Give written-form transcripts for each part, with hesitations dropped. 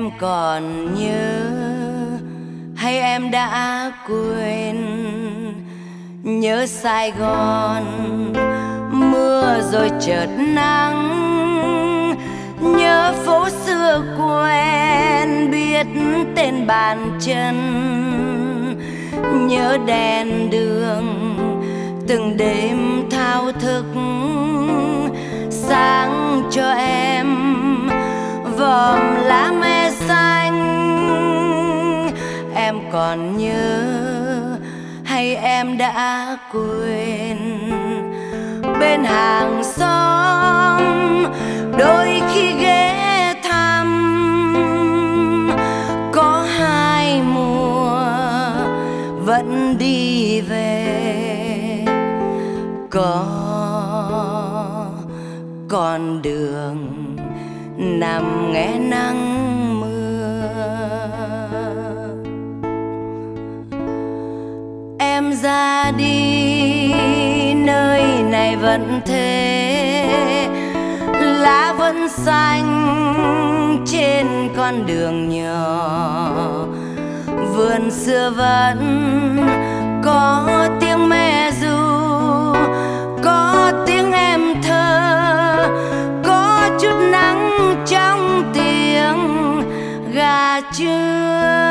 Em còn nhớ hay em đã quên? Nhớ Sài Gòn mưa rồi chợt nắng, nhớ phố xưa quen biết tên bàn chân, nhớ đèn đường từng đêm thao thức sáng cho em vòm lá me xanh. Em còn nhớ hay em đã quên? Bên hàng xóm đôi khi ghé thăm, có hai mùa vẫn đi về, có con đường nằm nghe nắng mưa. Em ra đi nơi này vẫn thế, lá vẫn xanh trên con đường nhỏ, vườn xưa vẫn có tiếng me ru, có tiếng em thơ, có chút nắng trong tiếng gà trưa.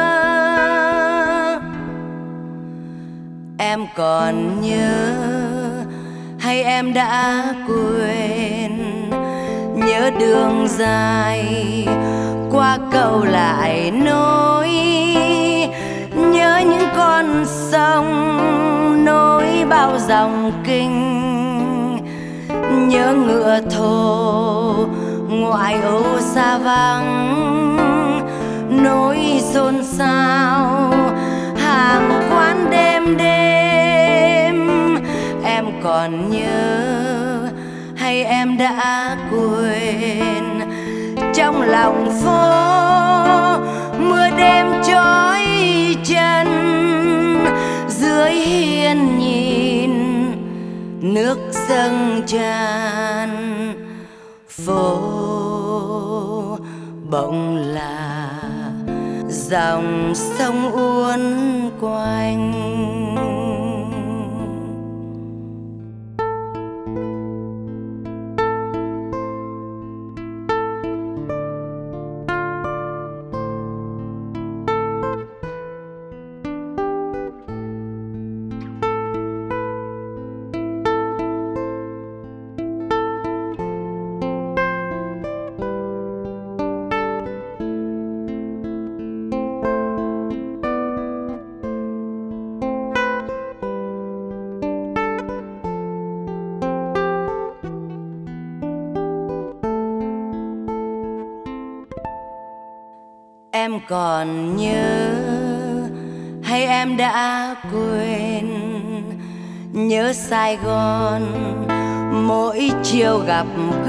Em còn nhớ hay em đã quên? Nhớ đường dài qua cầu lại nối, nhớ những con sông nối bao dòng kinh, nhớ ngựa thồ ngoại ô xa vắng, nối xôn xao hàng quán đêm đêm. Em còn nhớ hay em đã quên? Trong lòng phố mưa đêm trói chân, dưới hiên nhìn nước dâng tràn, phố bỗng là dòng sông uốn quanh. Em còn nhớ hay em đã quên? Nhớ Sài Gòn mỗi chiều gặp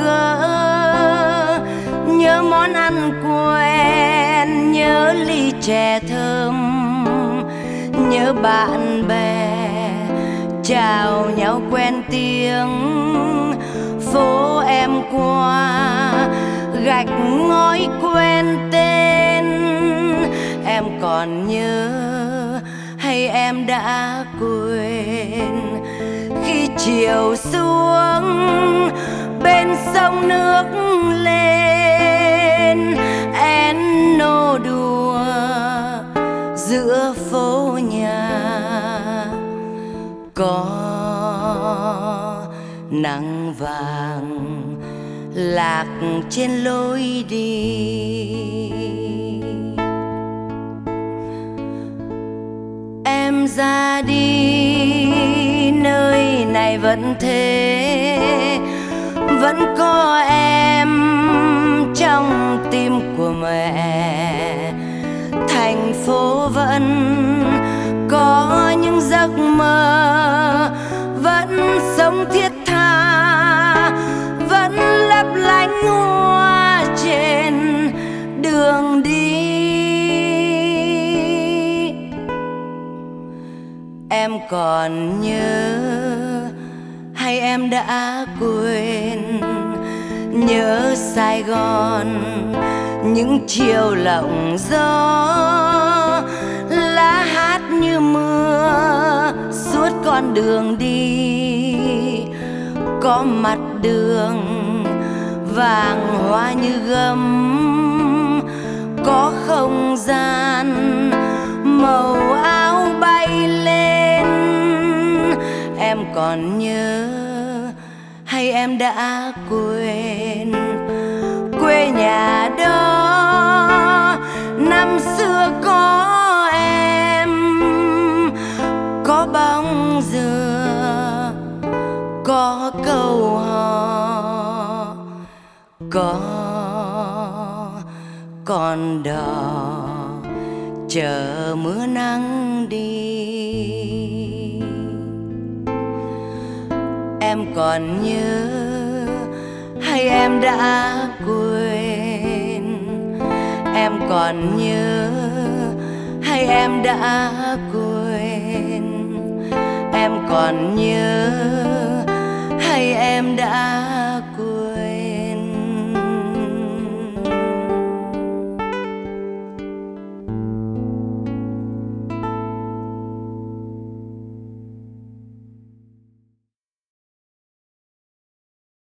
gỡ, nhớ món ăn quen, nhớ ly chè thơm, nhớ bạn bè chào nhau quen tiếng, phố em qua gạch ngói quen tên. Em còn nhớ hay em đã quên? Khi chiều xuống bên sông nước lên, én nô đùa giữa phố nhà, có nắng vàng lạc trên lối đi. Em ra đi nơi này vẫn thế, vẫn có em trong tim của mẹ. Thành phố vẫn có những giấc mơ, vẫn sống thiết tha, vẫn lấp lánh hoa trên đường đi. Em còn nhớ hay em đã quên? Nhớ Sài Gòn, những chiều lộng gió, lá hát như mưa suốt con đường đi. Có mặt đường vàng hoa như gấm, có không gian màu áo bay lên. Em còn nhớ hay em đã quên quê nhà đó năm xưa có em, có bóng dừa, có câu hò, có con đò chờ mưa nắng đi. Em còn nhớ hay em đã quên? Em còn nhớ hay em đã quên? Em còn nhớ hay em đã